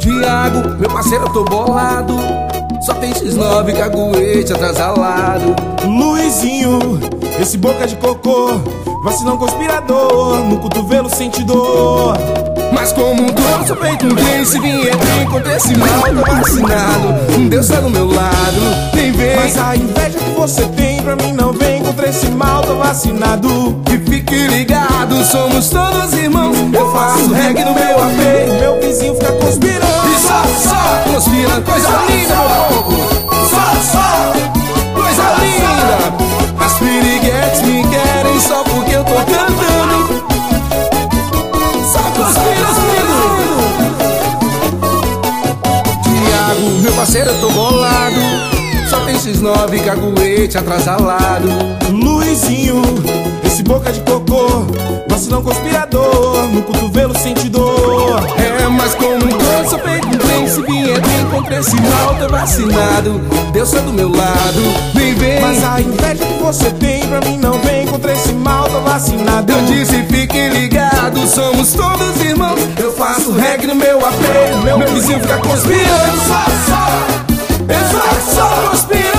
Tiago, meu parceiro, eu tô bolado. Só tem X9, caguete atrasalado. Luizinho, esse boca de cocô, vacilão conspirador, no cotovelo sente dor. Mas como um dono, sou feito um trem. Se vier bem contra esse mal, tô vacinado. Deus tá do meu lado, nem vem. Mas a inveja que você tem pra mim não vem. Contra esse mal, tô vacinado. E fique ligado, somos todos irmãos. Eu faço reggae no meu AP. Meu vizinho fica conspirando. E só conspira, coisa linda, meu povo. Só coisa linda. As piriguetes me querem só porque eu tô cantando. Só conspira, Tiago, meu parceiro, eu tô bolado. Só tem X9, caguete atrasalado. Luizinho, esse boca de cocô, vacilão conspirador, no cotovelo sente dor. É, mas como um sou feito um trem. Se vier bem contra esse mal, tô vacinado. Deus tá do meu lado, vem. Mas a inveja que você tem pra mim não vem. Contra esse mal, tô vacinado. Eu disse fique ligado, somos todos irmãos. Eu faço reggae no meu AP. Meu vizinho fica conspirando. Só conspira.